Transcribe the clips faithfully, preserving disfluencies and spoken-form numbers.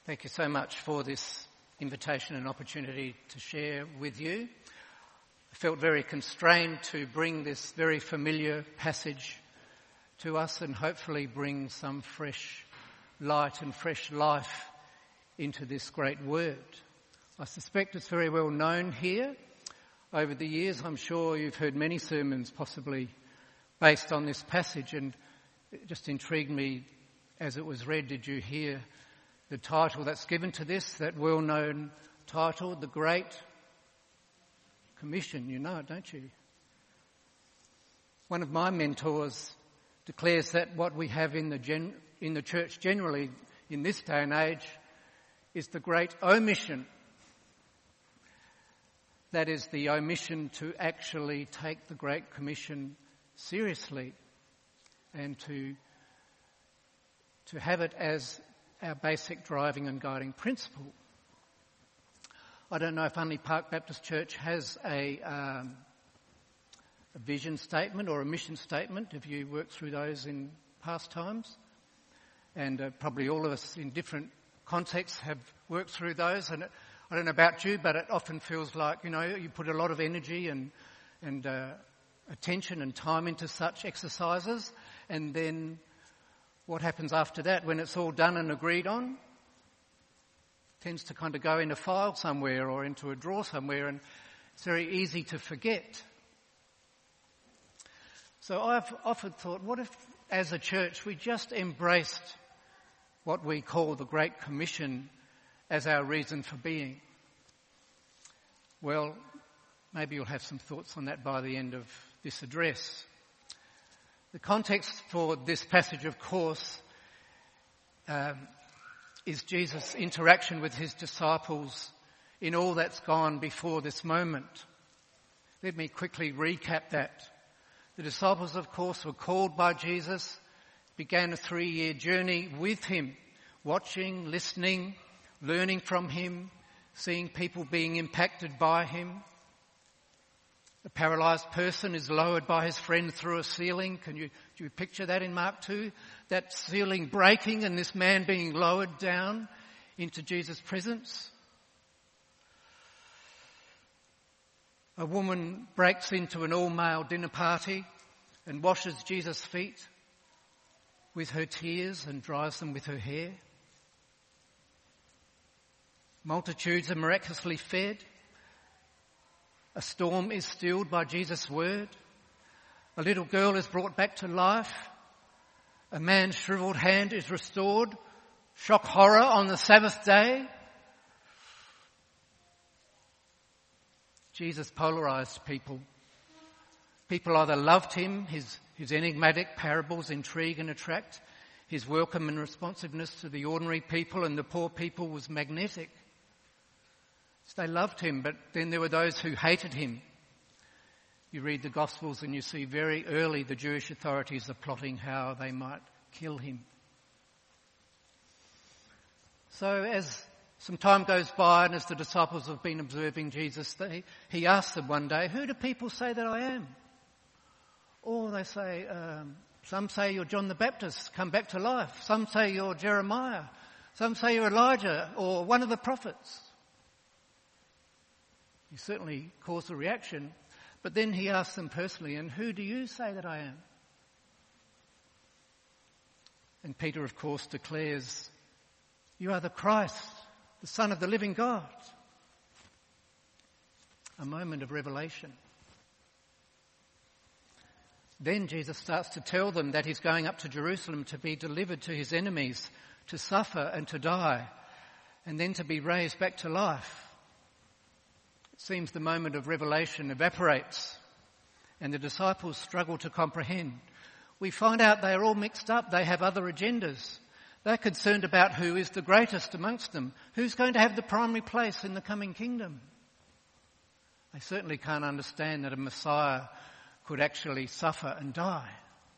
Thank you so much for this invitation and opportunity to share with you. I felt very constrained to bring this very familiar passage to us and hopefully bring some fresh light and fresh life into this great word. I suspect it's very well known here. Over the years, I'm sure you've heard many sermons possibly based on this passage, and it just intrigued me as it was read. Did you hear the title that's given to this, that well-known title, The Great Commission? You know it, don't you? One of my mentors declares that what we have in the gen- in the church generally in this day and age is the great omission. That is the omission to actually take the Great Commission seriously and to, to have it as our basic driving and guiding principle. I don't know if Unley Park Baptist Church has a, um, a vision statement or a mission statement, if you worked through those in past times. And uh, probably all of us in different contexts have worked through those. And it, I don't know about you, but it often feels like, you know, you put a lot of energy and, and uh, attention and time into such exercises, and then what happens after that when it's all done and agreed on tends to kind of go in a file somewhere or into a drawer somewhere, and it's very easy to forget. So I've often thought, what if as a church we just embraced what we call the Great Commission as our reason for being? Well, maybe you'll have some thoughts on that by the end of this address. The context for this passage, of course, um, is Jesus' interaction with his disciples in all that's gone before this moment. Let me quickly recap that. The disciples, of course, were called by Jesus, began a three-year journey with him, watching, listening, learning from him, seeing people being impacted by him. A paralysed person is lowered by his friend through a ceiling. Can you, do you picture that in Mark two? That ceiling breaking and this man being lowered down into Jesus' presence. A woman breaks into an all-male dinner party and washes Jesus' feet with her tears and dries them with her hair. Multitudes are miraculously fed. A storm is stilled by Jesus' word. A little girl is brought back to life. A man's shriveled hand is restored. Shock horror on the Sabbath day. Jesus polarized people. People either loved him, his, his enigmatic parables intrigue and attract. His welcome and responsiveness to the ordinary people and the poor people was magnetic. They loved him, but then there were those who hated him. You read the Gospels and you see very early the Jewish authorities are plotting how they might kill him. So as some time goes by and as the disciples have been observing Jesus, they, he asks them one day, "Who do people say that I am?" Or they say, um, some say you're John the Baptist, come back to life. Some say you're Jeremiah. Some say you're Elijah or one of the prophets. He certainly caused a reaction. But then he asks them personally, "And who do you say that I am?" And Peter, of course, declares, "You are the Christ, the Son of the living God." A moment of revelation. Then Jesus starts to tell them that he's going up to Jerusalem to be delivered to his enemies, to suffer and to die, and then to be raised back to life. It seems the moment of revelation evaporates and the disciples struggle to comprehend. We find out they are all mixed up. They have other agendas. They're concerned about who is the greatest amongst them, who's going to have the primary place in the coming kingdom. They certainly can't understand that a Messiah could actually suffer and die.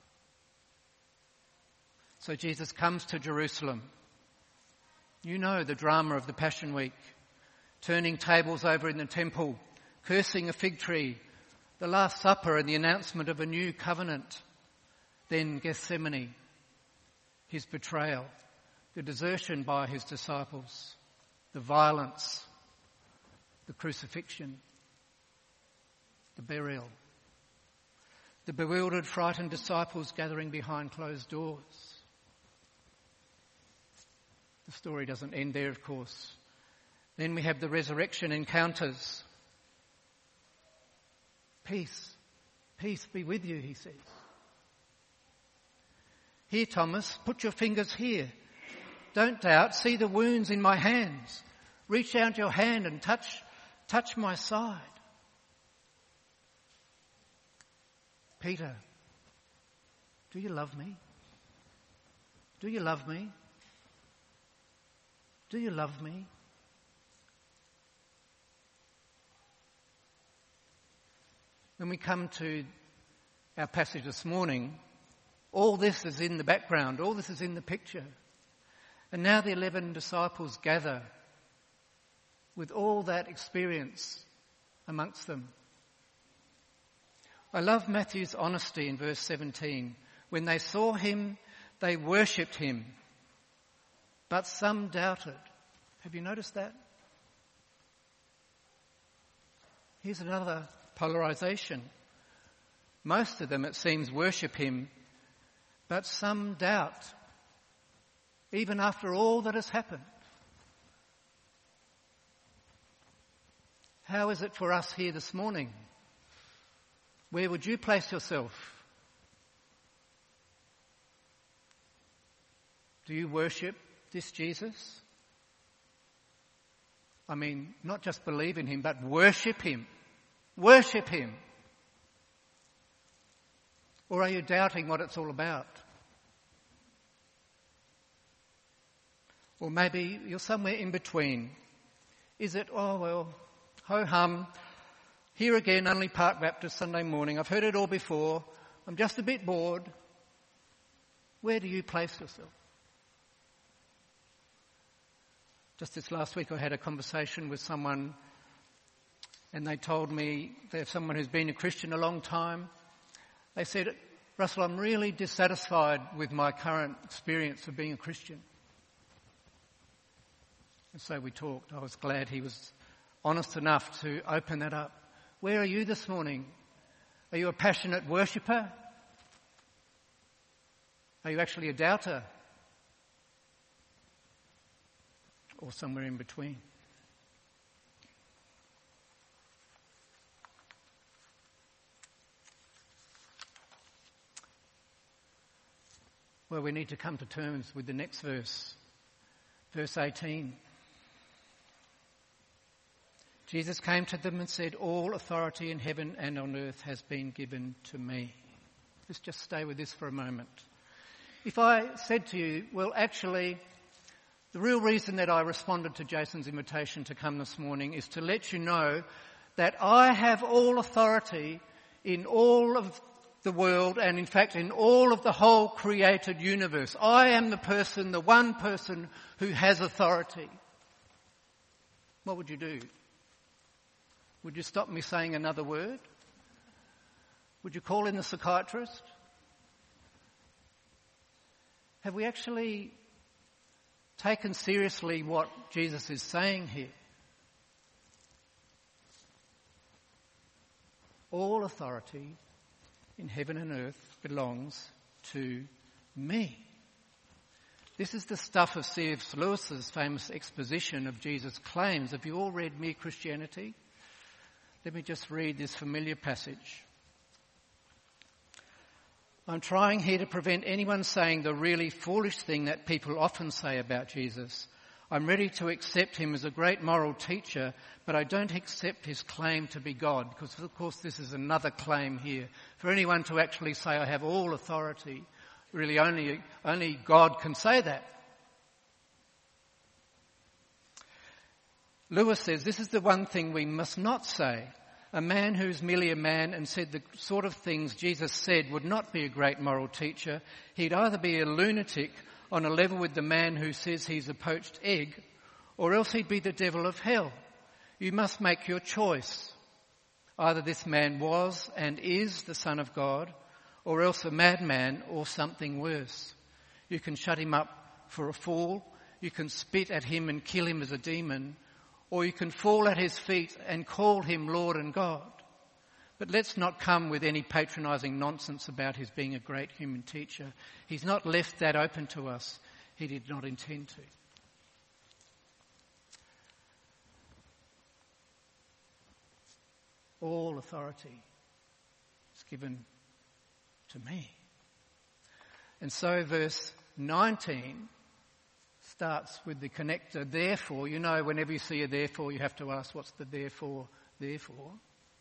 So Jesus comes to Jerusalem. You know the drama of the Passion Week. Turning tables over in the temple, cursing a fig tree, the Last Supper and the announcement of a new covenant. Then Gethsemane, his betrayal, the desertion by his disciples, the violence, the crucifixion, the burial, the bewildered, frightened disciples gathering behind closed doors. The story doesn't end there, of course. Then we have the resurrection encounters. Peace, peace be with you, he says. Here, Thomas, put your fingers here. Don't doubt. See the wounds in my hands. Reach out your hand and touch, touch my side. Peter, do you love me? Do you love me? Do you love me? When we come to our passage this morning, all this is in the background, all this is in the picture. And now the eleven disciples gather with all that experience amongst them. I love Matthew's honesty in verse seventeen. When they saw him, they worshipped him, but some doubted. Have you noticed that? Here's another polarization. Most of them, it seems, worship him, but some doubt, even after all that has happened. How is it for us here this morning? Where would you place yourself? Do you worship this Jesus? I mean, not just believe in him, but worship him. Worship him. Or are you doubting what it's all about? Or maybe you're somewhere in between. Is it, oh well, ho-hum, here again, only Park Baptist Sunday morning. I've heard it all before. I'm just a bit bored. Where do you place yourself? Just this last week I had a conversation with someone and they told me they're someone who's been a Christian a long time. They said, Russell, I'm really dissatisfied with my current experience of being a Christian. And so we talked. I was glad he was honest enough to open that up. Where are you this morning? Are you a passionate worshipper? Are you actually a doubter? Or somewhere in between? Well, we need to come to terms with the next verse, verse eighteen. Jesus came to them and said, all authority in heaven and on earth has been given to me. Let's just stay with this for a moment. If I said to you, well, actually, the real reason that I responded to Jason's invitation to come this morning is to let you know that I have all authority in all of the world and in fact in all of the whole created universe. I am the person, the one person who has authority. What would you do? Would you stop me saying another word? Would you call in the psychiatrist? Have we actually taken seriously what Jesus is saying here? All authority in heaven and earth belongs to me. This is the stuff of C S Lewis's famous exposition of Jesus' claims. Have you all read Mere Christianity? Let me just read this familiar passage. I'm trying here to prevent anyone saying the really foolish thing that people often say about Jesus. I'm ready to accept him as a great moral teacher, but I don't accept his claim to be God, because of course this is another claim here. For anyone to actually say I have all authority, really only, only God can say that. Lewis says, this is the one thing we must not say. A man who's merely a man and said the sort of things Jesus said would not be a great moral teacher. He'd either be a lunatic on a level with the man who says he's a poached egg, or else he'd be the devil of hell. You must make your choice. Either this man was and is the Son of God, or else a madman or something worse. You can shut him up for a fool, you can spit at him and kill him as a demon, or you can fall at his feet and call him Lord and God. But let's not come with any patronising nonsense about his being a great human teacher. He's not left that open to us. He did not intend to. All authority is given to me. And so verse nineteen starts with the connector, therefore. You know, whenever you see a therefore, you have to ask, what's the therefore, therefore?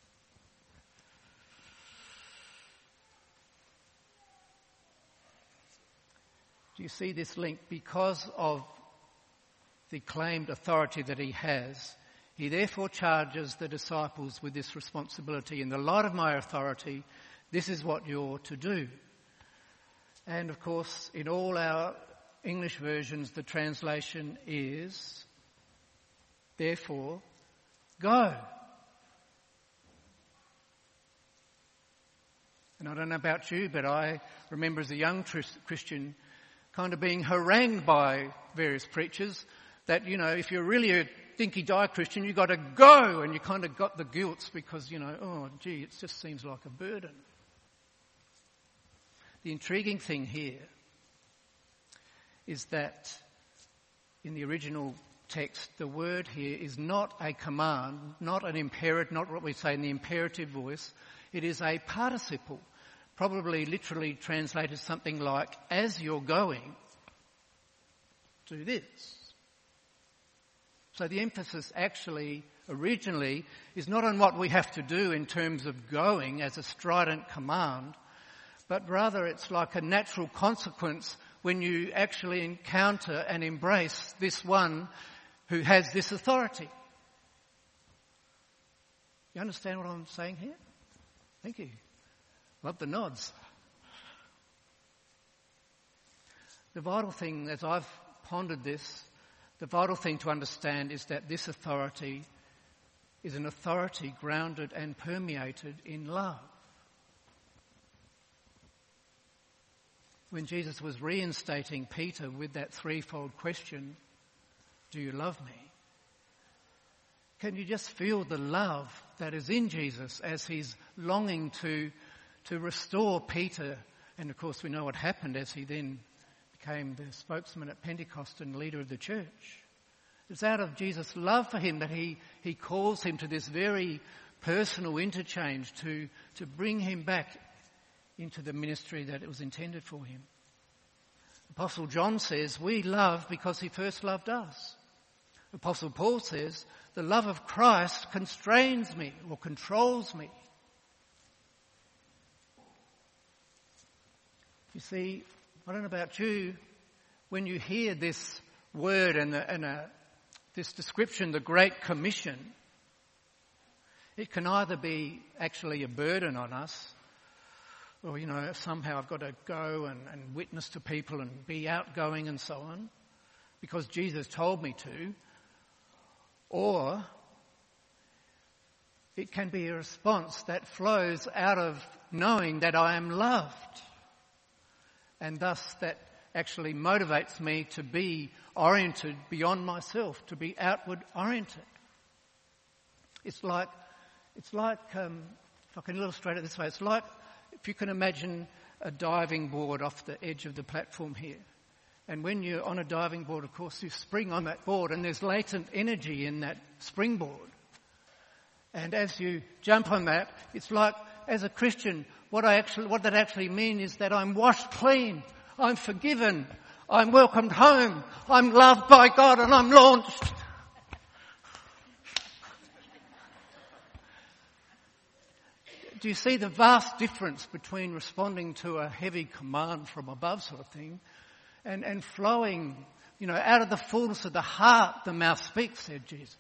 Do you see this link? Because of the claimed authority that he has, he therefore charges the disciples with this responsibility. In the light of my authority, this is what you're to do. And of course, in all our English versions, the translation is, therefore, go. And I don't know about you, but I remember as a young Christian kind of being harangued by various preachers that, you know, if you're really a dinky-die Christian, you've got to go, and you kind of got the guilt because, you know, oh, gee, it just seems like a burden. The intriguing thing here is that in the original text, the word here is not a command, not an imperative, not what we say in the imperative voice. It is a participle, probably literally translated something like, as you're going, do this. So the emphasis actually originally is not on what we have to do in terms of going as a strident command, but rather it's like a natural consequence when you actually encounter and embrace this one who has this authority. You understand what I'm saying here? Thank you. Love the nods. The vital thing, as I've pondered this, the vital thing to understand is that this authority is an authority grounded and permeated in love. When Jesus was reinstating Peter with that threefold question, do you love me? Can you just feel the love that is in Jesus as he's longing to, to restore Peter? And of course we know what happened as he then became the spokesman at Pentecost and leader of the church. It's out of Jesus' love for him that he, he calls him to this very personal interchange to, to bring him back into the ministry that it was intended for him. Apostle John says, we love because he first loved us. Apostle Paul says, the love of Christ constrains me or controls me. You see, I don't know about you, when you hear this word and, the, and a, this description, the Great Commission, it can either be actually a burden on us, or, you know, somehow I've got to go and, and witness to people and be outgoing and so on, because Jesus told me to. Or it can be a response that flows out of knowing that I am loved, and thus that actually motivates me to be oriented beyond myself, to be outward oriented. It's like, it's like, um, if I can illustrate it this way, it's like if you can imagine a diving board off the edge of the platform here. And when you're on a diving board, of course, you spring on that board and there's latent energy in that springboard. And as you jump on that, it's like, as a Christian, what I actually, what that actually means is that I'm washed clean, I'm forgiven, I'm welcomed home, I'm loved by God, and I'm launched. Do you see the vast difference between responding to a heavy command from above sort of thing and, and flowing, you know, out of the fullness of the heart the mouth speaks, said Jesus.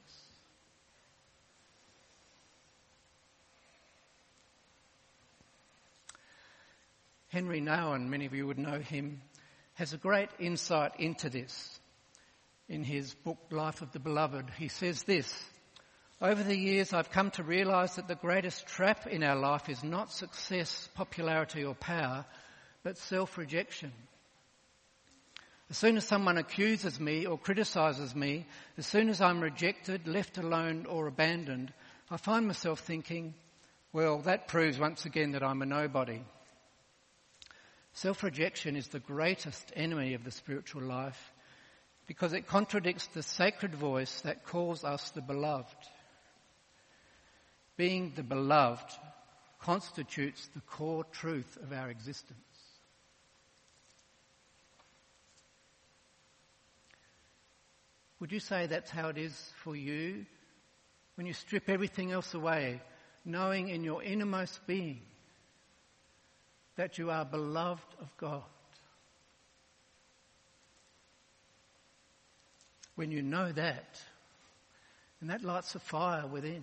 Henry Nouwen, many of you would know him, has a great insight into this in his book Life of the Beloved. He says this: over the years I've come to realise that the greatest trap in our life is not success, popularity or power, but self-rejection. As soon as someone accuses me or criticises me, as soon as I'm rejected, left alone or abandoned, I find myself thinking, well, that proves once again that I'm a nobody. Self-rejection is the greatest enemy of the spiritual life because it contradicts the sacred voice that calls us the beloved. Being the beloved constitutes the core truth of our existence. Would you say that's how it is for you when you strip everything else away, knowing in your innermost being that you are beloved of God? When you know that, and that lights a fire within.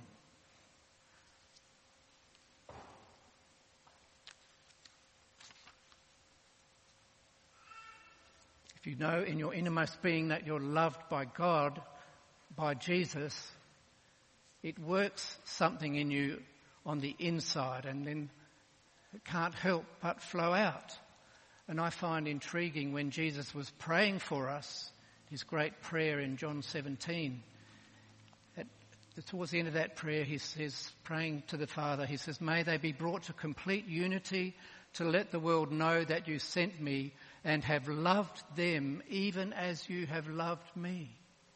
If you know in your innermost being that you're loved by God, by Jesus, it works something in you on the inside, and then it can't help but flow out. And I find intriguing when Jesus was praying for us, his great prayer in John seventeen. At, towards the end of that prayer, he says, praying to the Father, he says, may they be brought to complete unity to let the world know that you sent me and have loved them even as you have loved me.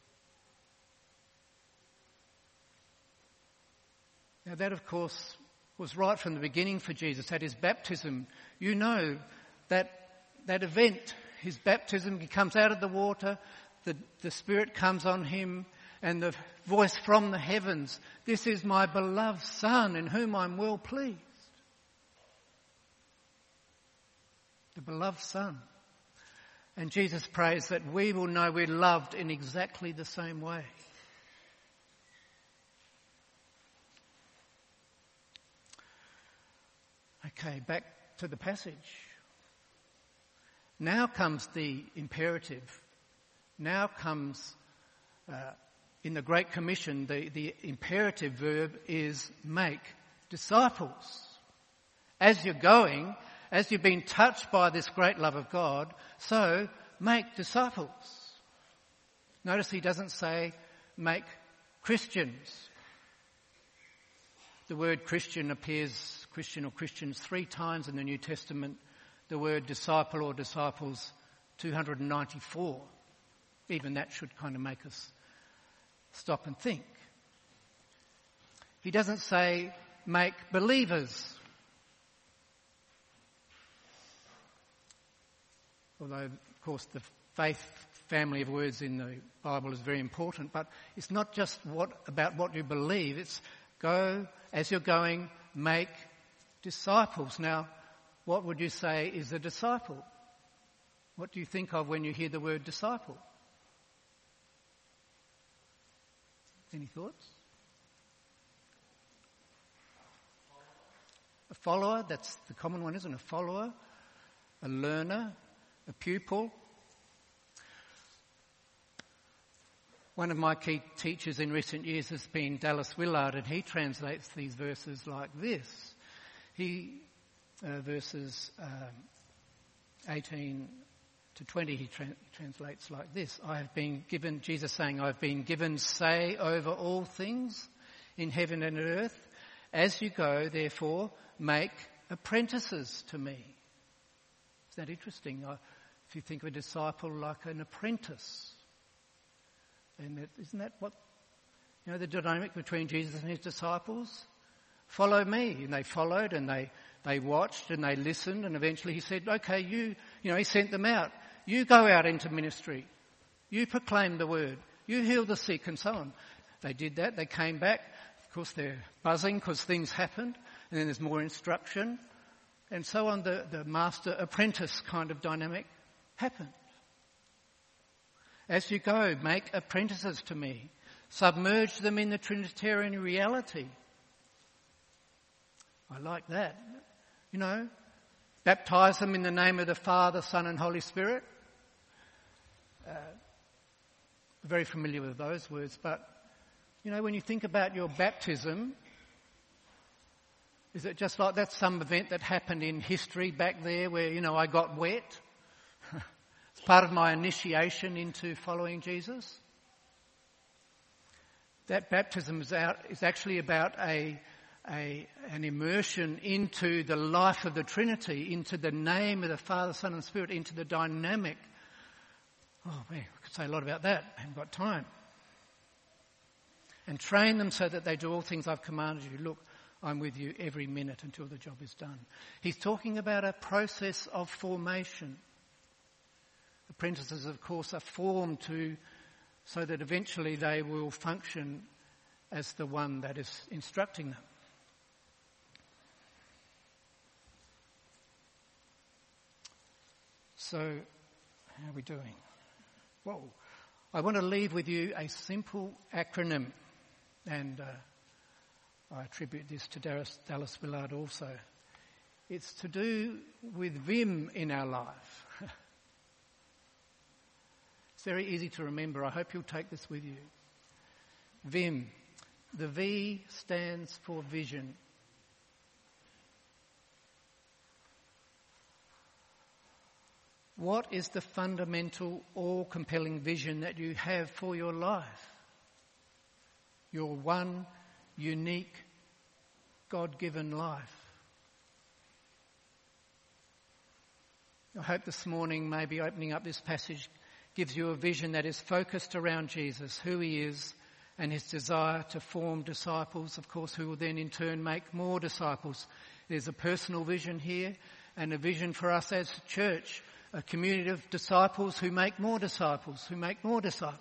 Now that, of course, was right from the beginning for Jesus. At his baptism, you know that that event, his baptism, he comes out of the water, the, the Spirit comes on him, and the voice from the heavens, this is my beloved Son in whom I'm well pleased. The beloved Son. And Jesus prays that we will know we're loved in exactly the same way. Okay, back to the passage. Now comes the imperative. Now comes, uh, in the Great Commission, the, the imperative verb is make disciples. As you're going, as you've been touched by this great love of God, so make disciples. Notice he doesn't say make Christians. The word Christian appears, Christian or Christians, three times in the New Testament. The word disciple or disciples, two hundred ninety-four. Even that should kind of make us stop and think. He doesn't say make believers. Although, of course, the faith family of words in the Bible is very important, but it's not just what about what you believe. It's go, as you're going, make disciples. Now, what would you say is a disciple? What do you think of when you hear the word disciple? Any thoughts? A follower, that's the common one, isn't it? A follower, a learner, a pupil. One of my key teachers in recent years has been Dallas Willard, and he translates these verses like this. He, uh, verses uh, eighteen to twenty, he tra- translates like this. I have been given, Jesus saying, I've been given say over all things in heaven and earth. As you go, therefore, make apprentices to me. Isn't that interesting? I, if you think of a disciple like an apprentice, and that, isn't that what, you know, the dynamic between Jesus and his disciples? Follow me. And they followed and they, they watched and they listened, and eventually he said, okay, you, you know, he sent them out. You go out into ministry. You proclaim the word. You heal the sick and so on. They did that. They came back. Of course, they're buzzing because things happened, and then there's more instruction. And so on, the, the master-apprentice kind of dynamic happened. As you go, make apprentices to me. Submerge them in the Trinitarian reality. I like that. You know, baptize them in the name of the Father, Son and Holy Spirit. Uh, very familiar with those words, but, you know, when you think about your baptism, is it just like that's some event that happened in history back there where, you know, I got wet? It's part of my initiation into following Jesus. That baptism is, out, is actually about a, a, an immersion into the life of the Trinity, into the name of the Father, Son and Spirit, into the dynamic. Oh, man, I could say a lot about that. I haven't got time. And train them so that they do all things I've commanded you. Look, I'm with you every minute until the job is done. He's talking about a process of formation. Apprentices, of course, are formed to so that eventually they will function as the one that is instructing them. So, how are we doing? Whoa. I want to leave with you a simple acronym, and uh, I attribute this to Dallas, Dallas Willard also. It's to do with Vim in our life. It's very easy to remember. I hope you'll take this with you. Vim. The V stands for vision. What is the fundamental, all-compelling vision that you have for your life? Your one, unique, God-given life. I hope this morning, maybe opening up this passage, gives you a vision that is focused around Jesus, who he is, and his desire to form disciples, of course, who will then in turn make more disciples. There's a personal vision here and a vision for us as a church, a community of disciples who make more disciples, who make more disciples.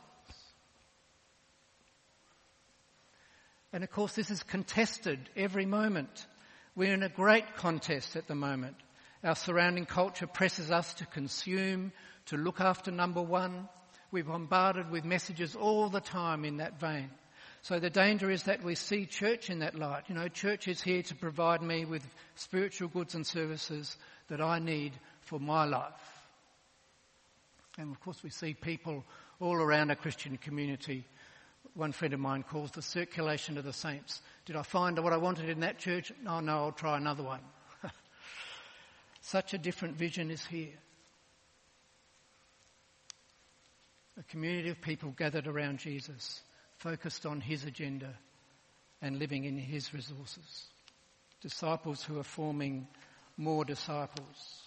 And of course, this is contested every moment. We're in a great contest at the moment. Our surrounding culture presses us to consume, to look after number one. We're bombarded with messages all the time in that vein. So the danger is that we see church in that light. You know, church is here to provide me with spiritual goods and services that I need for my life. And of course we see people all around our Christian community. One friend of mine calls the circulation of the saints. Did I find what I wanted in that church? Oh no, I'll try another one. Such a different vision is here. A community of people gathered around Jesus, focused on his agenda and living in his resources. Disciples who are forming more disciples.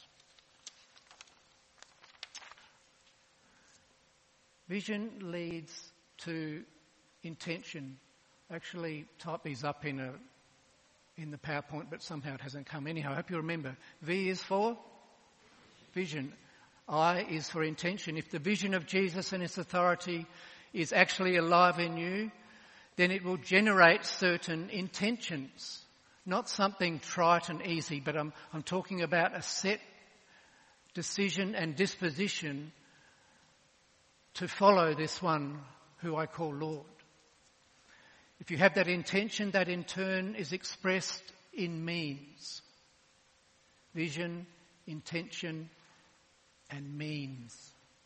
Vision leads to intention. Actually, type these up in a in the PowerPoint, but somehow it hasn't come. Anyhow, I hope you remember. V is for vision. I is for intention. If the vision of Jesus and his authority is actually alive in you, then it will generate certain intentions. Not something trite and easy, but I'm, I'm talking about a set decision and disposition to follow this one who I call Lord. If you have that intention, that in turn is expressed in means. Vision, intention, and means.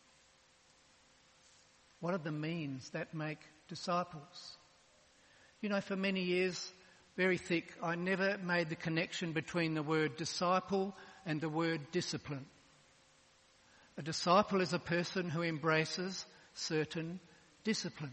What are the means that make disciples? You know, for many years, very thick, I never made the connection between the word disciple and the word discipline. A disciple is a person who embraces certain disciplines.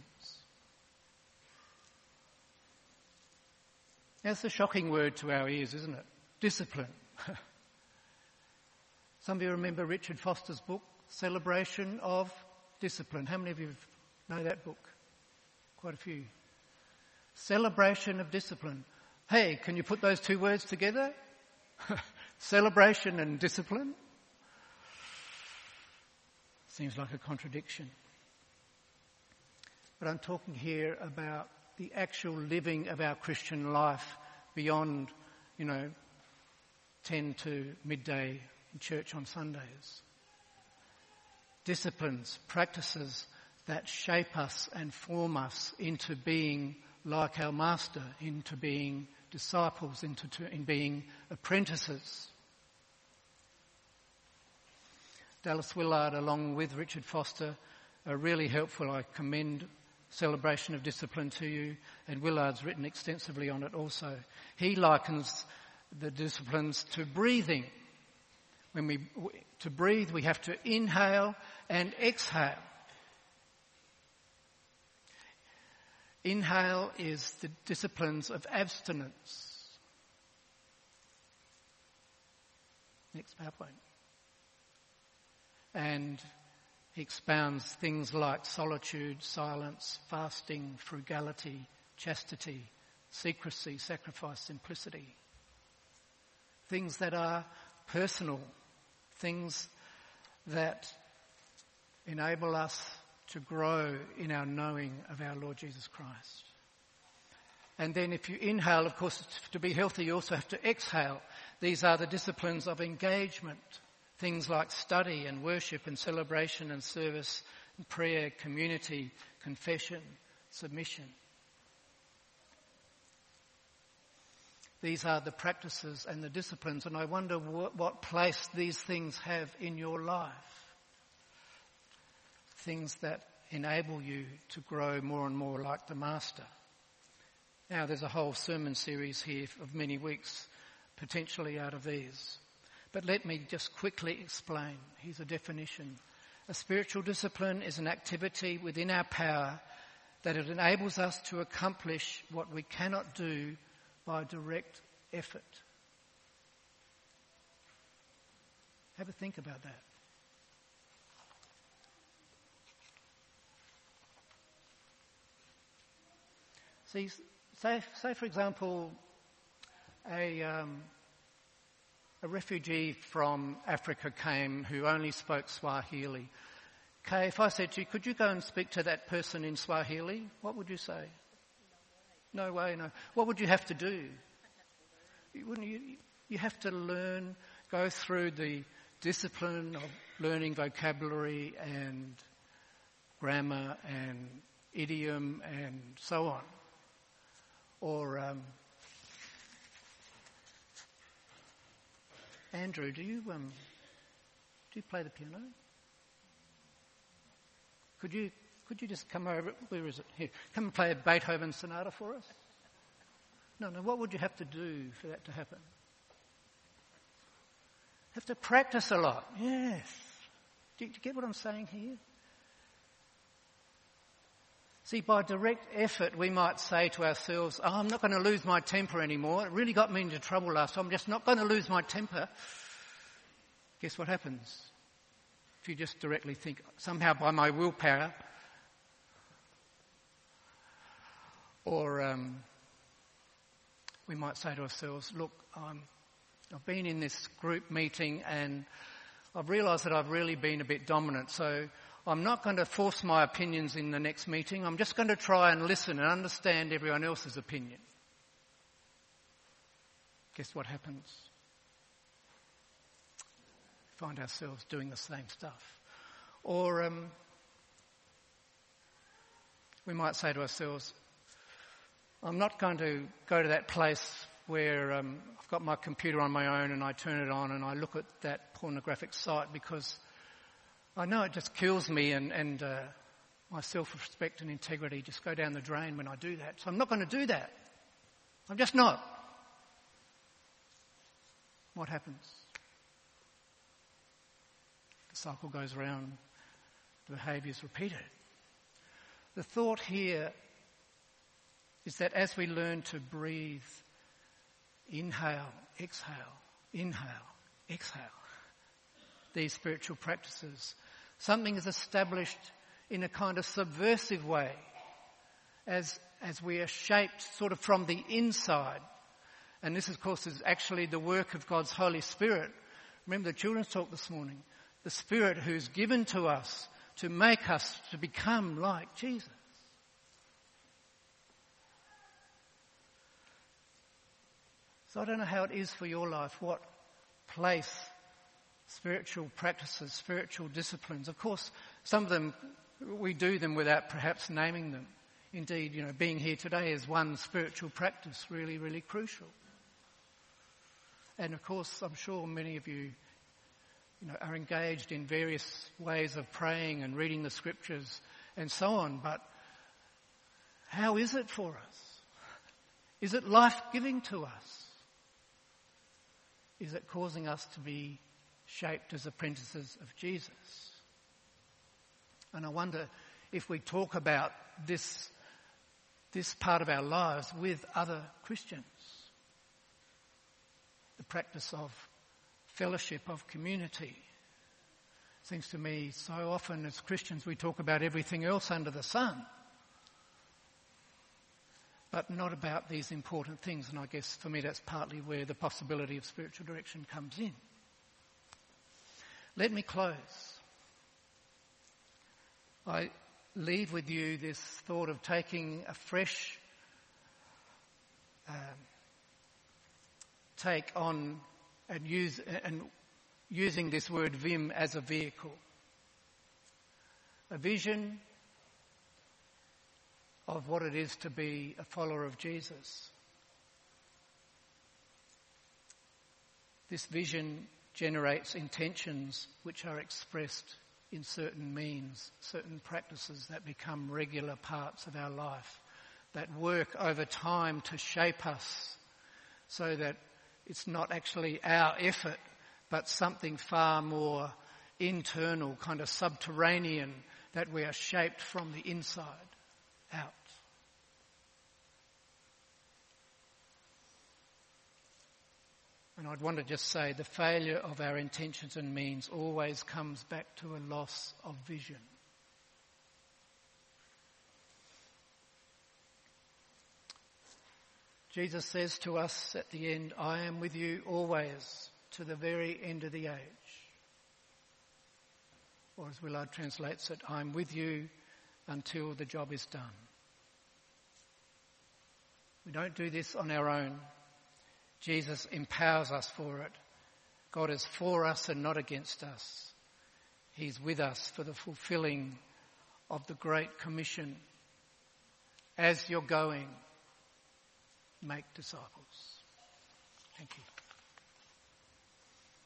That's a shocking word to our ears, isn't it? Discipline. Some of you remember Richard Foster's book, Celebration of Discipline. How many of you know that book? Quite a few. Celebration of Discipline. Hey, can you put those two words together? Celebration and discipline? Seems like a contradiction. But I'm talking here about the actual living of our Christian life beyond, you know, ten to midday in church on Sundays. Disciplines, practices that shape us and form us into being like our Master, into being disciples, into to, in being apprentices. Dallas Willard, along with Richard Foster, are really helpful. I commend Celebration of Discipline to you, and Willard's written extensively on it also. He likens the disciplines to breathing. When we, to breathe, we have to inhale and exhale. Inhale is the disciplines of abstinence. Next PowerPoint. And he expounds things like solitude, silence, fasting, frugality, chastity, secrecy, sacrifice, simplicity. Things that are personal, things that enable us to grow in our knowing of our Lord Jesus Christ. And then if you inhale, of course, to be healthy, you also have to exhale. These are the disciplines of engagement. Things like study and worship and celebration and service and prayer, community, confession, submission. These are the practices and the disciplines, and I wonder what, what place these things have in your life. Things that enable you to grow more and more like the Master. Now, there's a whole sermon series here of many weeks, potentially out of these. But let me just quickly explain. Here's a definition. A spiritual discipline is an activity within our power that it enables us to accomplish what we cannot do by direct effort. Have a think about that. See, say, say for example, a... Um, A refugee from Africa came who only spoke Swahili. Okay, if I said to you, could you go and speak to that person in Swahili? What would you say? No way, no. What would you have to do? You wouldn't you? You have to learn, go through the discipline of learning vocabulary and grammar and idiom and so on. Or um, Andrew, do you um, do you play the piano? Could you could you just come over? Where is it? Here, come and play a Beethoven sonata for us. No, no. What would you have to do for that to happen? Have to practice a lot. Yes. Do you, do you get what I'm saying here? See, by direct effort, we might say to ourselves, oh, I'm not going to lose my temper anymore. It really got me into trouble last time. I'm just not going to lose my temper. Guess what happens? If you just directly think, somehow by my willpower, or um, we might say to ourselves, look, I'm, I've been in this group meeting and I've realised that I've really been a bit dominant, so I'm not going to force my opinions in the next meeting. I'm just going to try and listen and understand everyone else's opinion. Guess what happens? We find ourselves doing the same stuff. Or um, we might say to ourselves, I'm not going to go to that place where um, I've got my computer on my own and I turn it on and I look at that pornographic site because I know it just kills me and, and uh, my self-respect and integrity just go down the drain when I do that. So I'm not going to do that. I'm just not. What happens? The cycle goes around, the behaviour is repeated. The thought here is that as we learn to breathe, inhale, exhale, inhale, exhale, these spiritual practices, something is established in a kind of subversive way as as we are shaped sort of from the inside. And this, of course, is actually the work of God's Holy Spirit. Remember the children's talk this morning. The Spirit who's given to us to make us to become like Jesus. So I don't know how it is for your life, what place spiritual practices, spiritual disciplines. Of course, some of them, we do them without perhaps naming them. Indeed, you know, being here today is one spiritual practice, really, really crucial. And of course, I'm sure many of you, you know, are engaged in various ways of praying and reading the scriptures and so on. But how is it for us? Is it life-giving to us? Is it causing us to be shaped as apprentices of Jesus. And I wonder if we talk about this, this part of our lives with other Christians, the practice of fellowship, of community. Seems to me so often as Christians we talk about everything else under the sun, but not about these important things. And I guess for me that's partly where the possibility of spiritual direction comes in. Let me close. I leave with you this thought of taking a fresh um, take on and use and using this word vim as a vehicle. A vision of what it is to be a follower of Jesus. This vision generates intentions which are expressed in certain means, certain practices that become regular parts of our life, that work over time to shape us so that it's not actually our effort, but something far more internal, kind of subterranean, that we are shaped from the inside out. And I'd want to just say the failure of our intentions and means always comes back to a loss of vision. Jesus says to us at the end, I am with you always to the very end of the age. Or as Willard translates it, I'm with you until the job is done. We don't do this on our own. Jesus empowers us for it. God is for us and not against us. He's with us for the fulfilling of the Great Commission. As you're going, make disciples. Thank you.